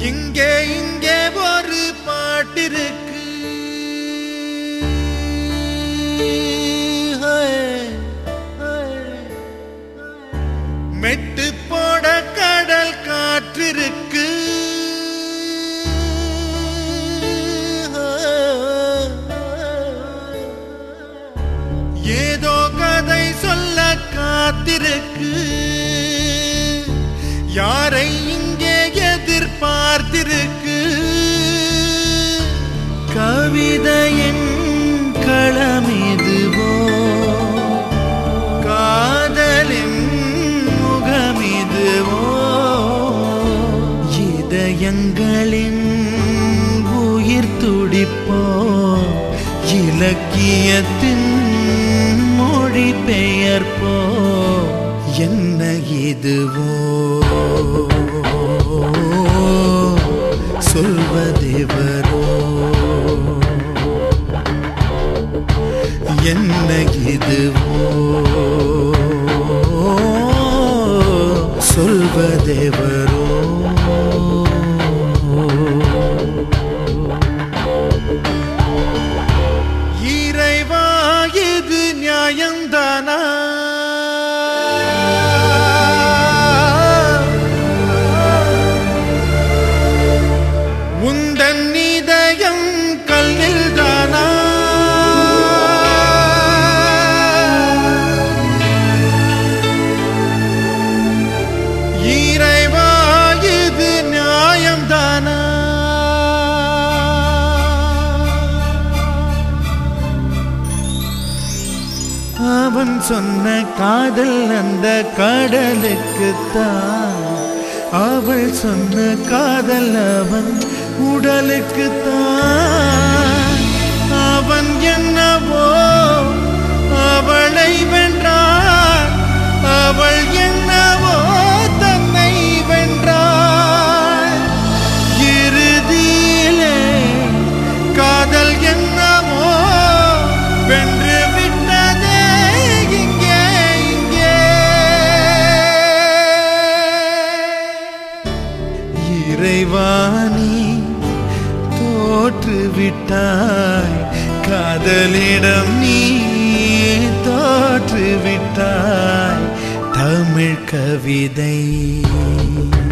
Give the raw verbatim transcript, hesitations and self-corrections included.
இங்கே இங்கே ஒரு பாட்டிருக்கு மெட்டு போட கடல் காற்றிருக்கு ஏதோ கதை சொல்ல காத்திருக்கு யாரை இங்கே எதிர்பார்த்திருக்கு கவிதையின் களமிதுவோ காதலின் முகமிதுவோ இதயங்களின் உயிர் துடிப்போ இலக்கியத்தின் மொழி பெயர்ப்போ என்ன இதுவோ சொல்வதேவரோ என்ன இதுவோ சொல்வதேவரோ இறைவா இது நியாயம்தானா உந்தன் இதயம் கல்லில் தானா இறைவா இது நியாயம்தானா அவன் சொன்ன காதல் அந்த கடலுக்குத்தான் அவள் சொன்ன காதல் அவன் உடலுக்குத்தான் அவன் என்னவோ அவளை வென்றான் அவள் என்னவோ தன்னை வென்றாள் இறுதியிலே காதல் என்னவோ வென்று விட்டதே இங்கே இங்கே இறைவானி தோற்று விட்டாய் காதலிடம் நீ தோற்று விட்டாய் தமிழ் கவிதை